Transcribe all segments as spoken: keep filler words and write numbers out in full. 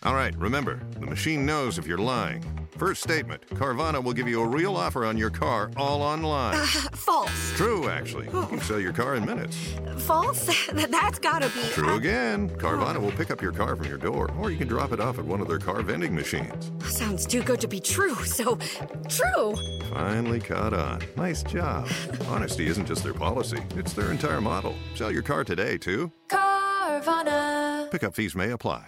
All right, remember, the machine knows if you're lying. First statement, Carvana will give you a real offer on your car all online. Uh, false. True, actually. You can sell your car in minutes. False? That's gotta be... True uh, again. Carvana will pick up your car from your door, or you can drop it off at one of their car vending machines. Sounds too good to be true, so... True! Finally caught on. Nice job. Honesty isn't just their policy, it's their entire model. Sell your car today, too. Carvana. Pickup fees may apply.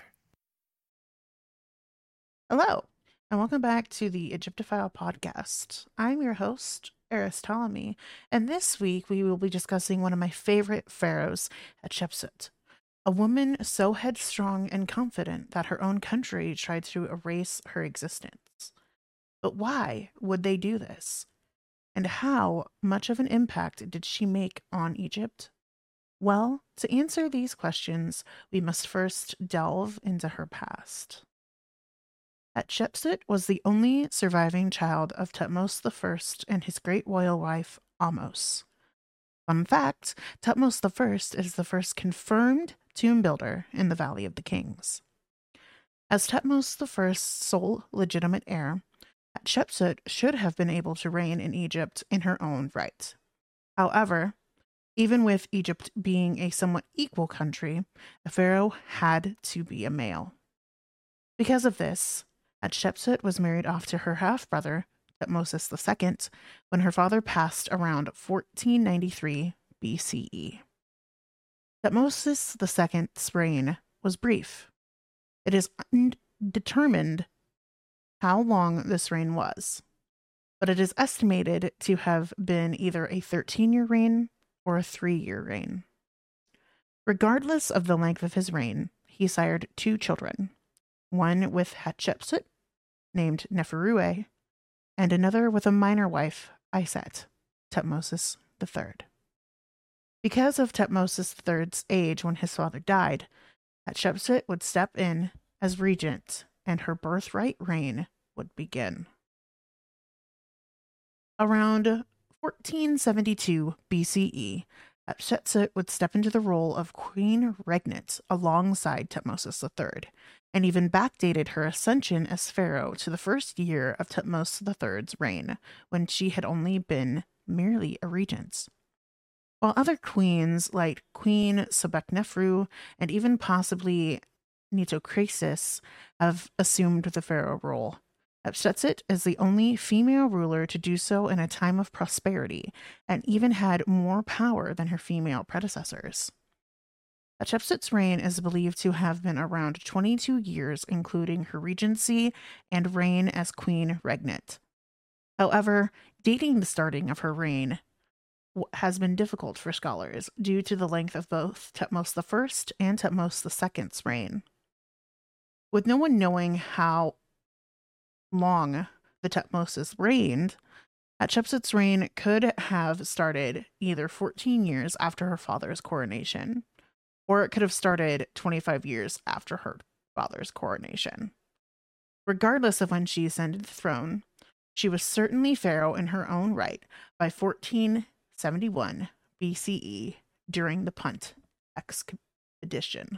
Hello, and welcome back to the Egyptophile podcast. I'm your host, Eris Ptolemy, and this week we will be discussing one of my favorite pharaohs, Hatshepsut, a woman so headstrong and confident that her own country tried to erase her existence. But why would they do this? And how much of an impact did she make on Egypt? Well, to answer these questions, we must first delve into her past. Hatshepsut was the only surviving child of Thutmose the First and his great royal wife, Ahmose. Fun fact, Thutmose the First is the first confirmed tomb builder in the Valley of the Kings. As Thutmose the First's sole legitimate heir, Hatshepsut should have been able to reign in Egypt in her own right. However, even with Egypt being a somewhat equal country, a pharaoh had to be a male. Because of this, Hatshepsut was married off to her half-brother, Thutmose the Second, when her father passed around fourteen ninety-three B C E. Thutmose the Second's reign was brief. It is undetermined how long this reign was, but it is estimated to have been either a thirteen-year reign or a three-year reign. Regardless of the length of his reign, he sired two children, one with Hatshepsut, named Neferue, and another with a minor wife, Iset, Thutmose the Third. Because of Thutmose the Third's age when his father died, Hatshepsut would step in as regent, and her birthright reign would begin. Around fourteen seventy-two B C E, Hatshepsut would step into the role of Queen Regnant alongside Thutmose the Third, and even backdated her ascension as pharaoh to the first year of Thutmose the Third's reign, when she had only been merely a regent. While other queens like Queen Sobeknefru and even possibly Nitocrasis have assumed the pharaoh role, Hatshepsut is the only female ruler to do so in a time of prosperity, and even had more power than her female predecessors. Hatshepsut's reign is believed to have been around twenty-two years, including her regency and reign as Queen Regnant. However, dating the starting of her reign has been difficult for scholars due to the length of both Thutmose the First and Thutmose the Second's reign. With no one knowing how long the Thutmoses reigned, Hatshepsut's reign could have started either fourteen years after her father's coronation, or it could have started twenty-five years after her father's coronation. Regardless of when she ascended the throne, she was certainly pharaoh in her own right by fourteen seventy-one B C E during the Punt expedition.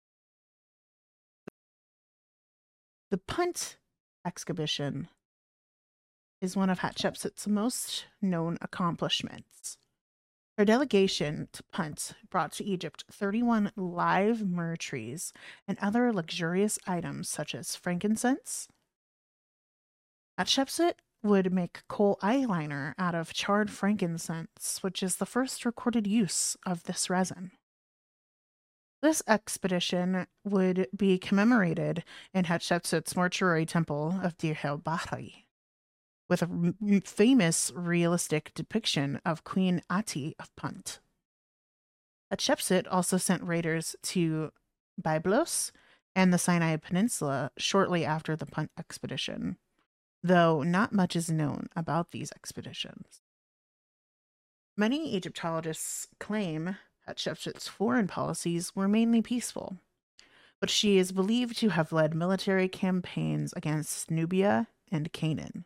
The Punt expedition is one of Hatshepsut's most known accomplishments. Her delegation to Punt brought to Egypt thirty-one live myrrh trees and other luxurious items such as frankincense. Hatshepsut would make coal eyeliner out of charred frankincense, which is the first recorded use of this resin. This expedition would be commemorated in Hatshepsut's mortuary temple of Deir el-Bahri, with a r- famous realistic depiction of Queen Ati of Punt. Hatshepsut also sent raiders to Byblos and the Sinai Peninsula shortly after the Punt expedition, though not much is known about these expeditions. Many Egyptologists claim Hatshepsut's foreign policies were mainly peaceful, but she is believed to have led military campaigns against Nubia and Canaan.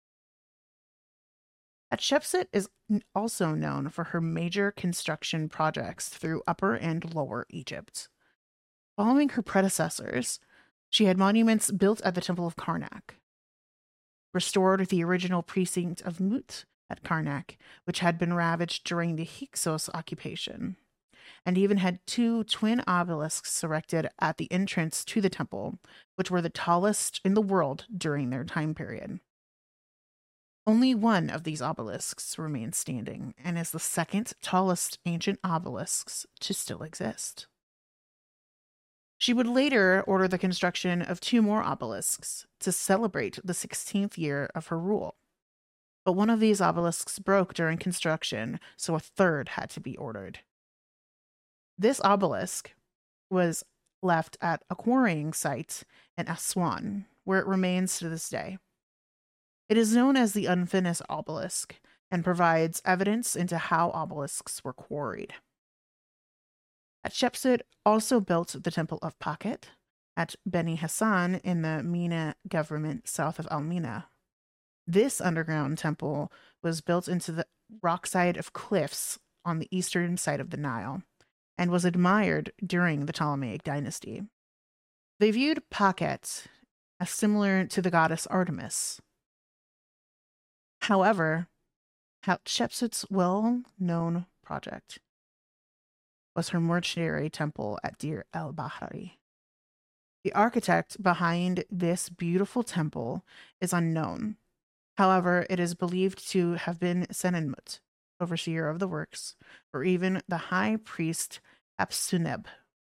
Hatshepsut is also known for her major construction projects through Upper and Lower Egypt. Following her predecessors, She had monuments built at the Temple of Karnak, restored the original precinct of Mut at Karnak, which had been ravaged during the Hyksos occupation, and even had two twin obelisks erected at the entrance to the temple, which were the tallest in the world during their time period. Only one of these obelisks remains standing and is the second tallest ancient obelisks to still exist. She would later order the construction of two more obelisks to celebrate the sixteenth year of her rule. But one of these obelisks broke during construction, so a third had to be ordered. This obelisk was left at a quarrying site in Aswan, where it remains to this day. It is known as the unfinished obelisk and provides evidence into how obelisks were quarried. Hatshepsut also built the Temple of Pakhet at Beni Hassan in the Mina government south of Al-Mina. This underground temple was built into the rock side of cliffs on the eastern side of the Nile and was admired during the Ptolemaic dynasty. They viewed Pakhet as similar to the goddess Artemis. However, Hatshepsut's well-known project was her mortuary temple at Deir el-Bahari. The architect behind this beautiful temple is unknown. However, it is believed to have been Senenmut, overseer of the works, or even the high priest Apsuneb.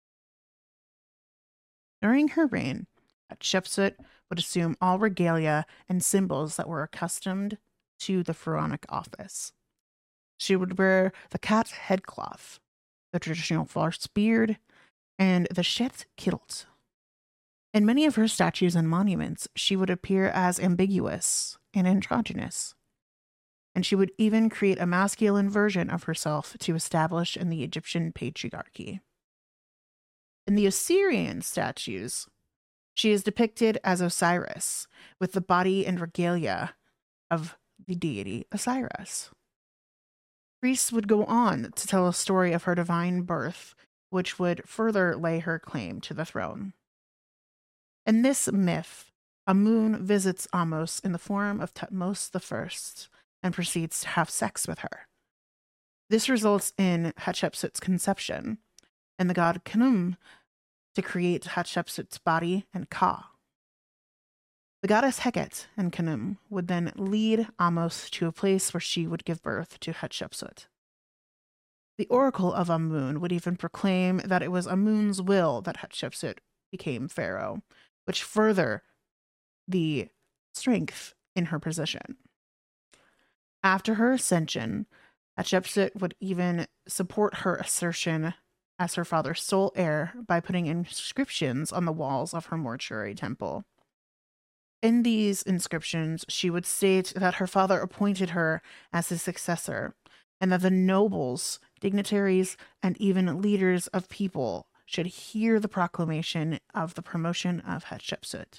During her reign, Hatshepsut would assume all regalia and symbols that were accustomed to the pharaonic office. She would wear the cat headcloth, the traditional false beard, and the shet kilt. In many of her statues and monuments, she would appear as ambiguous and androgynous, and she would even create a masculine version of herself to establish in the Egyptian patriarchy. In the Assyrian statues, she is depicted as Osiris, with the body and regalia of the deity Osiris. Priests would go on to tell a story of her divine birth, which would further lay her claim to the throne. In this myth, Amun visits Amos in the form of Thutmose the First and proceeds to have sex with her. This results in Hatshepsut's conception, and the god Khnum to create Hatshepsut's body and Ka. The goddess Heket and Khnum would then lead Amos to a place where she would give birth to Hatshepsut. The oracle of Amun would even proclaim that it was Amun's will that Hatshepsut became pharaoh, which further the strength in her position. After her ascension, Hatshepsut would even support her assertion as her father's sole heir by putting inscriptions on the walls of her mortuary temple. In these inscriptions, she would state that her father appointed her as his successor, and that the nobles, dignitaries, and even leaders of people should hear the proclamation of the promotion of Hatshepsut.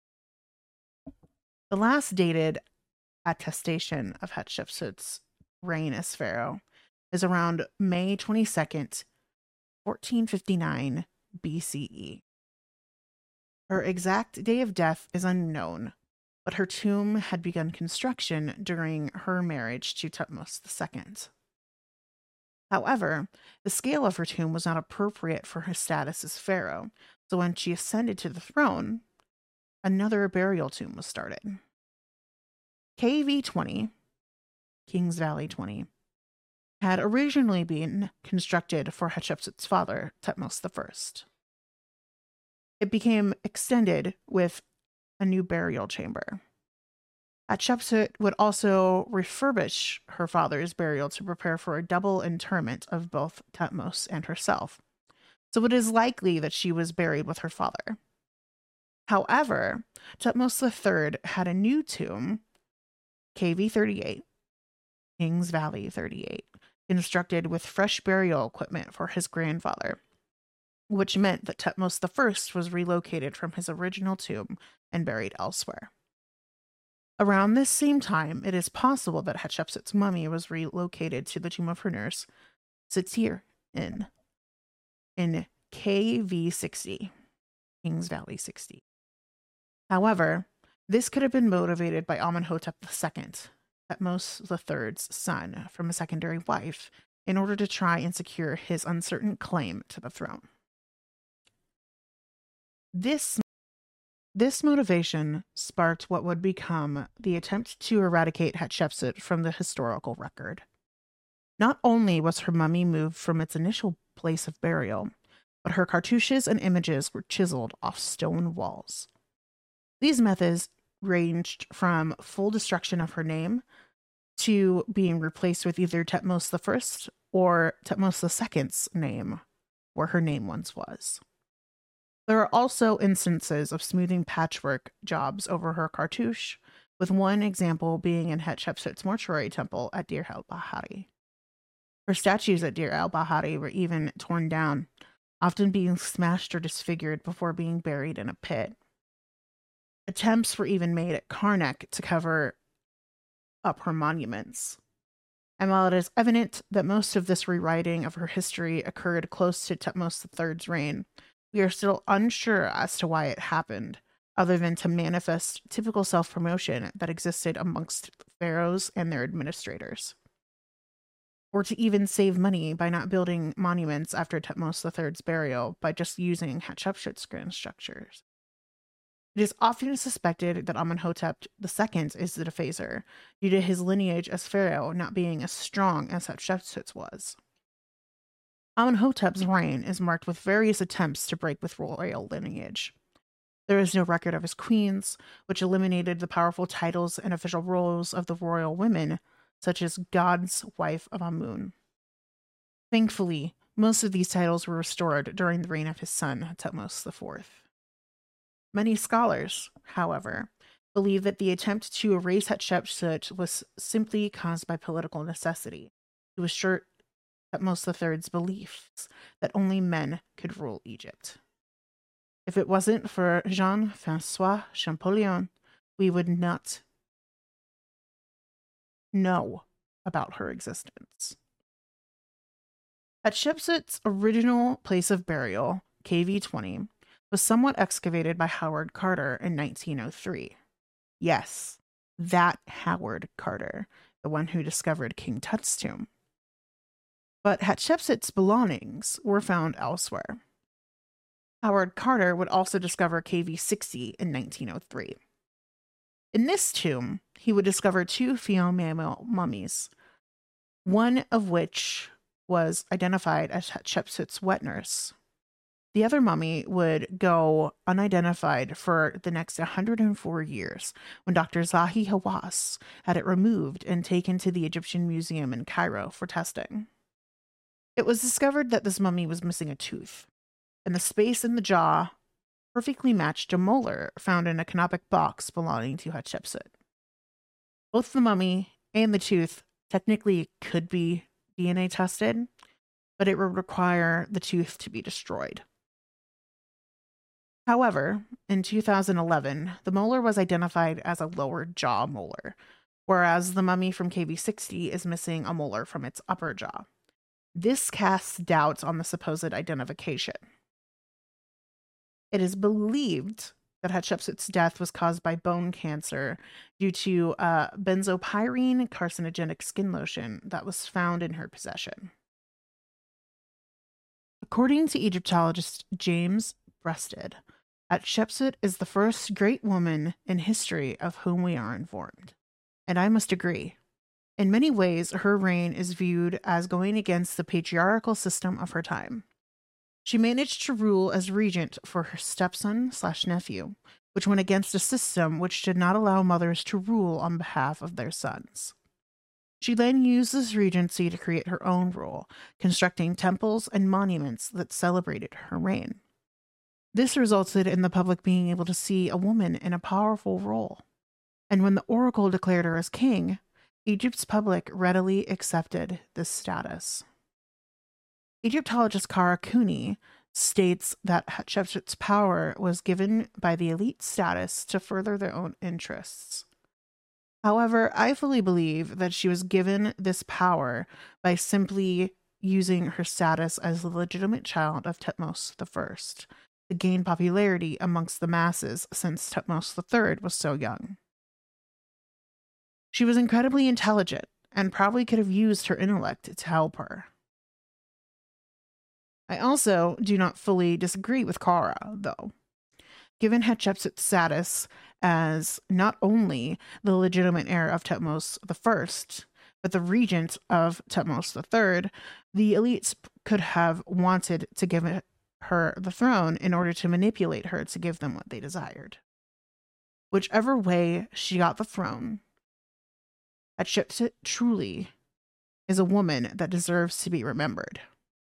The last dated attestation of Hatshepsut's reign as pharaoh is around May twenty-second, fourteen fifty-nine B C E. Her exact day of death is unknown, but her tomb had begun construction during her marriage to Thutmose the Second. However, the scale of her tomb was not appropriate for her status as pharaoh, so when she ascended to the throne, another burial tomb was started. K V twenty, Kings Valley twenty, had originally been constructed for Hatshepsut's father, Thutmose the First. It became extended with a new burial chamber. Hatshepsut would also refurbish her father's burial to prepare for a double interment of both Thutmose and herself, so it is likely that she was buried with her father. However, Thutmose the Third had a new tomb, K V thirty-eight, Kings Valley thirty-eight, constructed with fresh burial equipment for his grandfather, which meant that Thutmose the First was relocated from his original tomb and buried elsewhere. Around this same time, it is possible that Hatshepsut's mummy was relocated to the tomb of her nurse, Satir, in, in K V sixty, Kings Valley sixty. However, this could have been motivated by Amenhotep the Second, Thutmose the Third's son, from a secondary wife, in order to try and secure his uncertain claim to the throne. This, this motivation sparked what would become the attempt to eradicate Hatshepsut from the historical record. Not only was her mummy moved from its initial place of burial, but her cartouches and images were chiseled off stone walls. These methods ranged from full destruction of her name to being replaced with either Thutmose the First or Thutmose the Second's name, where her name once was. There are also instances of smoothing patchwork jobs over her cartouche, with one example being in Hatshepsut's mortuary temple at Deir el-Bahari. Her statues at Deir el-Bahari were even torn down, often being smashed or disfigured before being buried in a pit. Attempts were even made at Karnak to cover up her monuments. And while it is evident that most of this rewriting of her history occurred close to Thutmose the Third's reign, we are still unsure as to why it happened, other than to manifest typical self-promotion that existed amongst pharaohs and their administrators, or to even save money by not building monuments after Thutmose the Third's burial by just using Hatshepsut's grand structures. It is often suspected that Amenhotep the Second is the defacer, due to his lineage as pharaoh not being as strong as Hatshepsut's was. Amenhotep's reign is marked with various attempts to break with royal lineage. There is no record of his queens, which eliminated the powerful titles and official roles of the royal women, such as God's wife of Amun. Thankfully, most of these titles were restored during the reign of his son, Thutmose the Fourth. Many scholars, however, believe that the attempt to erase Hatshepsut was simply caused by political necessity, to assert Thutmose the Third's beliefs that only men could rule Egypt. If it wasn't for Jean-Francois Champollion, we would not know about her existence. Hatshepsut's original place of burial, K V twenty, was somewhat excavated by Howard Carter in nineteen oh three. Yes, that Howard Carter, the one who discovered King Tut's tomb. But Hatshepsut's belongings were found elsewhere. Howard Carter would also discover K V sixty in nineteen oh three. In this tomb, he would discover two female mummies, one of which was identified as Hatshepsut's wet nurse. The other mummy would go unidentified for the next one hundred four years, when Doctor Zahi Hawass had it removed and taken to the Egyptian Museum in Cairo for testing. It was discovered that this mummy was missing a tooth, and the space in the jaw perfectly matched a molar found in a canopic box belonging to Hatshepsut. Both the mummy and the tooth technically could be D N A tested, but it would require the tooth to be destroyed. However, in two thousand eleven, the molar was identified as a lower jaw molar, whereas the mummy from K V sixty is missing a molar from its upper jaw. This casts doubts on the supposed identification. It is believed that Hatshepsut's death was caused by bone cancer due to a benzopyrene carcinogenic skin lotion that was found in her possession. According to Egyptologist James Breasted, Hatshepsut is the first great woman in history of whom we are informed. And I must agree. In many ways, her reign is viewed as going against the patriarchal system of her time. She managed to rule as regent for her stepson slash nephew, which went against a system which did not allow mothers to rule on behalf of their sons. She then used this regency to create her own rule, constructing temples and monuments that celebrated her reign. This resulted in the public being able to see a woman in a powerful role. And when the oracle declared her as king, Egypt's public readily accepted this status. Egyptologist Kara Cooney states that Hatshepsut's power was given by the elite status to further their own interests. However, I fully believe that she was given this power by simply using her status as the legitimate child of Thutmose the First, to gain popularity amongst the masses since Thutmose the third was so young. She was incredibly intelligent and probably could have used her intellect to help her. I also do not fully disagree with Kara, though. Given Hatshepsut's status as not only the legitimate heir of Thutmose the first, but the regent of Thutmose the third, the elites could have wanted to give her the throne in order to manipulate her to give them what they desired. Whichever way she got the throne, Hatshepsut truly is a woman that deserves to be remembered.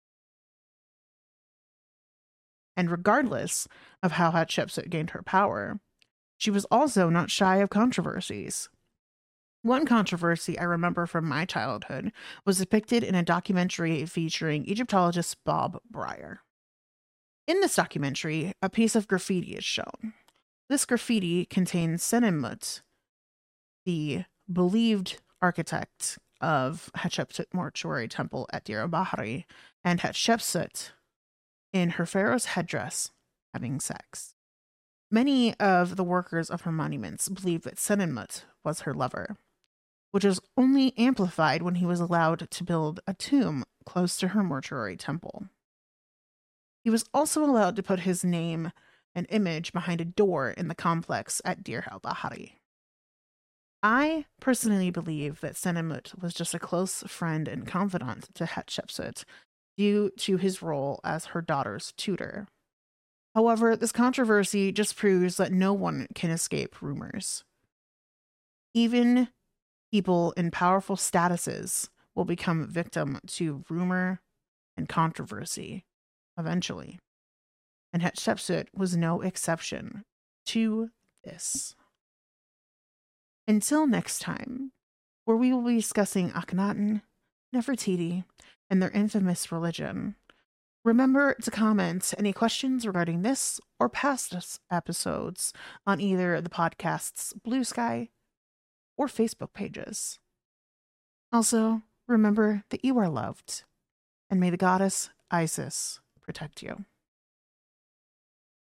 And regardless of how Hatshepsut gained her power, she was also not shy of controversies. One controversy I remember from my childhood was depicted in a documentary featuring Egyptologist Bob Breyer. In this documentary, a piece of graffiti is shown. This graffiti contains Senenmut, the believed architect of Hatshepsut Mortuary Temple at Deir el-Bahari, and Hatshepsut in her pharaoh's headdress having sex. Many of the workers of her monuments believe that Senenmut was her lover, which was only amplified when he was allowed to build a tomb close to her mortuary temple. He was also allowed to put his name and image behind a door in the complex at Deir el-Bahari. I personally believe that Senenmut was just a close friend and confidant to Hatshepsut due to his role as her daughter's tutor. However, this controversy just proves that no one can escape rumors. Even people in powerful statuses will become victim to rumor and controversy eventually. And Hatshepsut was no exception to this. Until next time, where we will be discussing Akhenaten, Nefertiti, and their infamous religion, remember to comment any questions regarding this or past episodes on either the podcast's Blue Sky or Facebook pages. Also, remember that you are loved, and may the goddess Isis protect you.